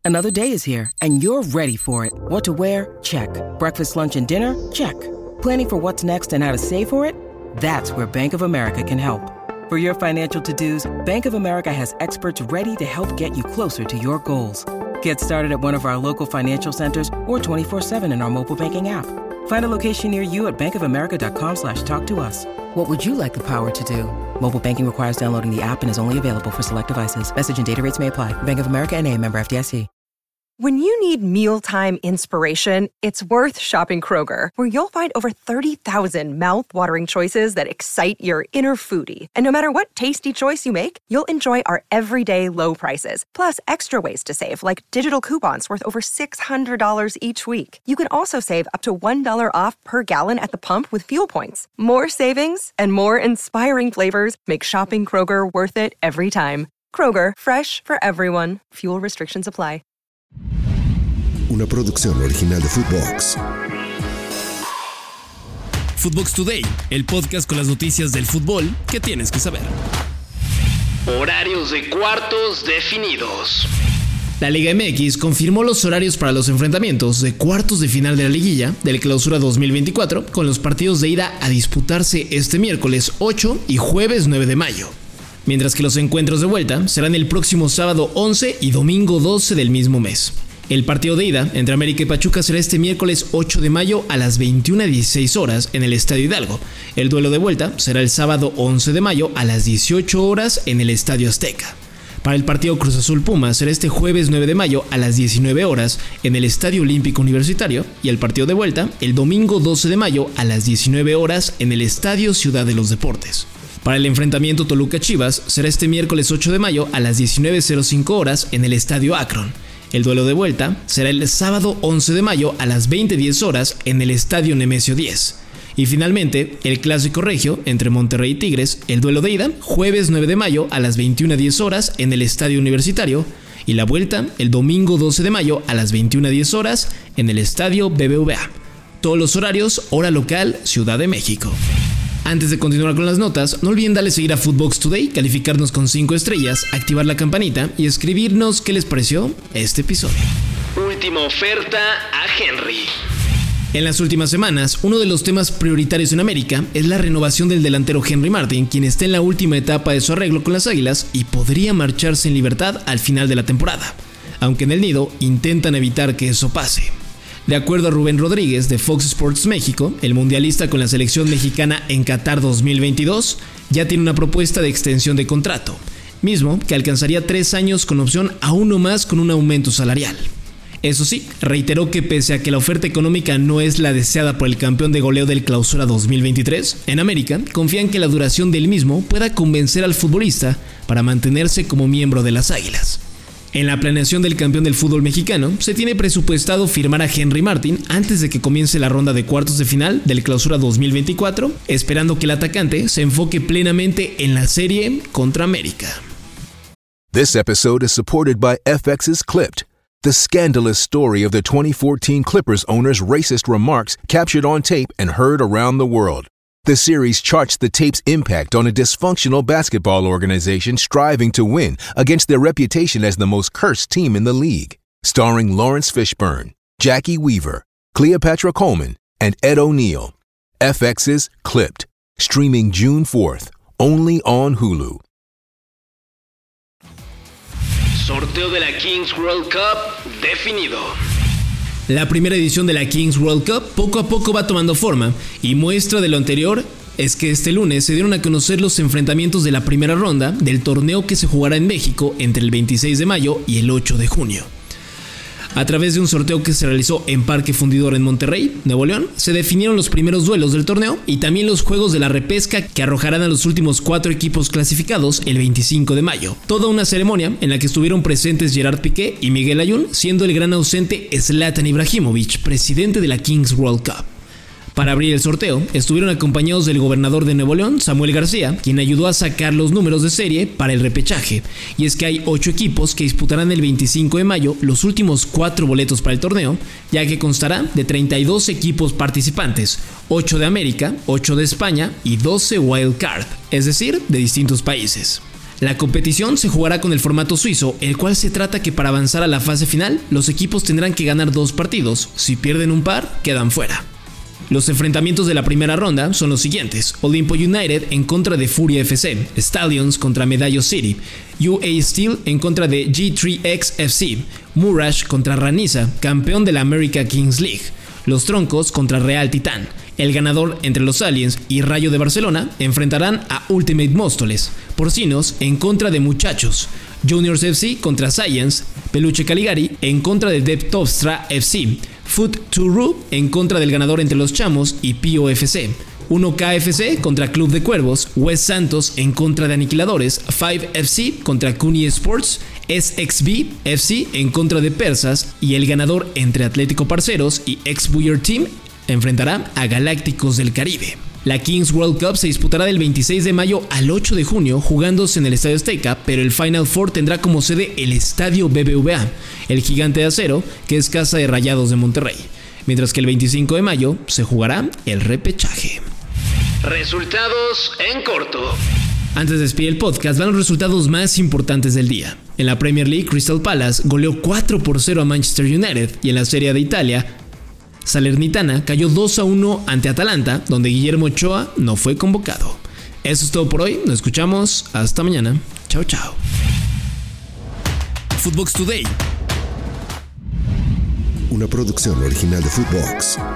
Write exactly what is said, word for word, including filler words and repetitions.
Another day is here, and you're ready for it. What to wear? Check. Breakfast, lunch, and dinner? Check. Planning for what's next and how to save for it? That's where Bank of America can help. For your financial to-dos, Bank of America has experts ready to help get you closer to your goals. Get started at one of our local financial centers or twenty-four seven in our mobile banking app. Find a location near you at bankofamerica.com slash talk to us. What would you like the power to do? Mobile banking requires downloading the app and is only available for select devices. Message and data rates may apply. Bank of America N A, member F D I C. When you need mealtime inspiration, it's worth shopping Kroger, where you'll find over thirty thousand mouth-watering choices that excite your inner foodie. And no matter what tasty choice you make, you'll enjoy our everyday low prices, plus extra ways to save, like digital coupons worth over six hundred dollars each week. You can also save up to one dollar off per gallon at the pump with fuel points. More savings and more inspiring flavors make shopping Kroger worth it every time. Kroger, fresh for everyone. Fuel restrictions apply. Una producción original de Footbox. Footbox Today, el podcast con las noticias del fútbol que tienes que saber. Horarios de cuartos definidos. La Liga M X confirmó los horarios para los enfrentamientos de cuartos de final de la liguilla del Clausura dos mil veinticuatro, con los partidos de ida a disputarse este miércoles ocho y jueves nueve de mayo. Mientras que los encuentros de vuelta serán el próximo sábado once y domingo doce del mismo mes. El partido de ida entre América y Pachuca será este miércoles ocho de mayo a las veintiuna dieciséis horas en el Estadio Hidalgo. El duelo de vuelta será el sábado once de mayo a las dieciocho horas en el Estadio Azteca. Para el partido Cruz Azul Pumas será este jueves nueve de mayo a las diecinueve horas en el Estadio Olímpico Universitario, y el partido de vuelta el domingo doce de mayo a las diecinueve horas en el Estadio Ciudad de los Deportes. Para el enfrentamiento Toluca-Chivas será este miércoles ocho de mayo a las diecinueve cero cinco horas en el Estadio Akron. El duelo de vuelta será el sábado once de mayo a las veinte diez horas en el Estadio Nemesio diez. Y finalmente, el Clásico Regio entre Monterrey y Tigres, el duelo de ida, jueves nueve de mayo a las veintiuna diez horas en el Estadio Universitario, y la vuelta el domingo doce de mayo a las veintiuna diez horas en el Estadio B B V A. Todos los horarios, hora local, Ciudad de México. Antes de continuar con las notas, no olviden darle seguir a Footbox Today, calificarnos con cinco estrellas, activar la campanita y escribirnos qué les pareció este episodio. Última oferta a Henry. En las últimas semanas, uno de los temas prioritarios en América es la renovación del delantero Henry Martin, quien está en la última etapa de su arreglo con las Águilas y podría marcharse en libertad al final de la temporada, aunque en el nido intentan evitar que eso pase. De acuerdo a Rubén Rodríguez de Fox Sports México, el mundialista con la selección mexicana en Qatar dos mil veintidós ya tiene una propuesta de extensión de contrato, mismo que alcanzaría tres años con opción a uno más con un aumento salarial. Eso sí, reiteró que pese a que la oferta económica no es la deseada por el campeón de goleo del Clausura dos mil veintitrés, en América confían que la duración del mismo pueda convencer al futbolista para mantenerse como miembro de las Águilas. En la planeación del campeón del fútbol mexicano, se tiene presupuestado firmar a Henry Martin antes de que comience la ronda de cuartos de final del Clausura dos mil veinticuatro, esperando que el atacante se enfoque plenamente en la serie contra América. This episode is supported by F X's Clipped, the scandalous story of the twenty fourteen Clippers owner's racist remarks captured on tape and heard around the world. The series charts the tape's impact on a dysfunctional basketball organization striving to win against their reputation as the most cursed team in the league. Starring Lawrence Fishburne, Jackie Weaver, Cleopatra Coleman, and Ed O'Neill. F X's Clipped, streaming June fourth, only on Hulu. Sorteo de la Kings World Cup definido. La primera edición de la Kings World Cup poco a poco va tomando forma, y muestra de lo anterior es que este lunes se dieron a conocer los enfrentamientos de la primera ronda del torneo que se jugará en México entre el veintiséis de mayo y el ocho de junio. A través de un sorteo que se realizó en Parque Fundidor en Monterrey, Nuevo León, se definieron los primeros duelos del torneo y también los juegos de la repesca que arrojarán a los últimos cuatro equipos clasificados el veinticinco de mayo. Toda una ceremonia en la que estuvieron presentes Gerard Piqué y Miguel Ayun, siendo el gran ausente Zlatan Ibrahimovic, presidente de la Kings World Cup. Para abrir el sorteo, estuvieron acompañados del gobernador de Nuevo León, Samuel García, quien ayudó a sacar los números de serie para el repechaje. Y es que hay ocho equipos que disputarán el veinticinco de mayo los últimos cuatro boletos para el torneo, ya que constará de treinta y dos equipos participantes, ocho de América, ocho de España y doce wild card, es decir, de distintos países. La competición se jugará con el formato suizo, el cual se trata que para avanzar a la fase final, los equipos tendrán que ganar dos partidos. Si pierden un par, quedan fuera. Los enfrentamientos de la primera ronda son los siguientes: Olimpo United en contra de Furia F C, Stallions contra Medallo City, U A Steel en contra de G tres X F C, Murash contra Ranisa, campeón de la America Kings League, Los Troncos contra Real Titán. El ganador entre los Aliens y Rayo de Barcelona enfrentarán a Ultimate Móstoles, Porcinos en contra de Muchachos, Juniors F C contra Science, Peluche Caligari en contra de Deptovstra F C, Foot to Roo en contra del ganador entre los Chamos y Pío F C, uno K F C contra Club de Cuervos, West Santos en contra de Aniquiladores, five F C contra Cuni Sports, S X B F C en contra de Persas, y el ganador entre Atlético Parceros y Ex-Buyer Team enfrentará a Galácticos del Caribe. La Kings World Cup se disputará del veintiséis de mayo al ocho de junio jugándose en el Estadio Azteca, pero el Final Four tendrá como sede el Estadio B B V A, el Gigante de Acero, que es casa de Rayados de Monterrey, mientras que el veinticinco de mayo se jugará el repechaje. Resultados en corto. Antes de despedir el podcast, van los resultados más importantes del día. En la Premier League, Crystal Palace goleó cuatro por cero a Manchester United, y en la Serie A de Italia, Salernitana cayó dos a uno ante Atalanta, donde Guillermo Ochoa no fue convocado. Eso es todo por hoy, nos escuchamos hasta mañana. Chao, chao. Footbox Today, una producción original de Footbox.